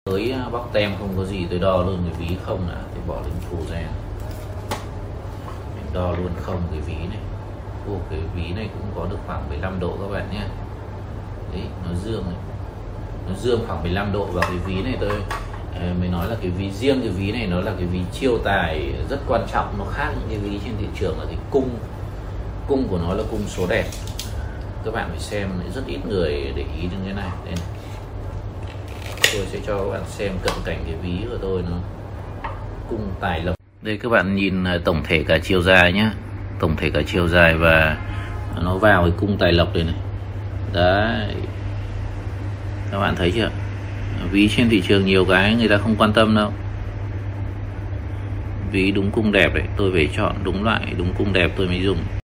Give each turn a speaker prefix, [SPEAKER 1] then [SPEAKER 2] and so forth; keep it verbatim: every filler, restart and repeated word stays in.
[SPEAKER 1] Với bóc tem không có gì tôi đo luôn cái ví không là tôi bỏ lên phù ra, mình đo luôn không cái ví này. Ô, cái ví này cũng có được khoảng mười lăm độ các bạn nhé. Đấy, nó dương này, nó dương khoảng mười lăm độ. Và cái ví này tôi mình nói là cái ví riêng, cái ví này nó là cái ví chiêu tài rất quan trọng, nó khác những cái ví trên thị trường là cái cung cung của nó là cung số đẹp. Các bạn phải xem, rất ít người để ý đến cái này. Đây này, tôi sẽ cho các bạn xem cận cảnh cái ví của tôi, nó cung tài lộc. Đây các bạn nhìn tổng thể cả chiều dài nhá, tổng thể cả chiều dài và nó vào cái cung tài lộc đây này. Đấy, các bạn thấy chưa? Ví trên thị trường nhiều cái người ta không quan tâm đâu. Ví đúng cung đẹp đấy, tôi phải chọn đúng loại đúng cung đẹp tôi mới dùng.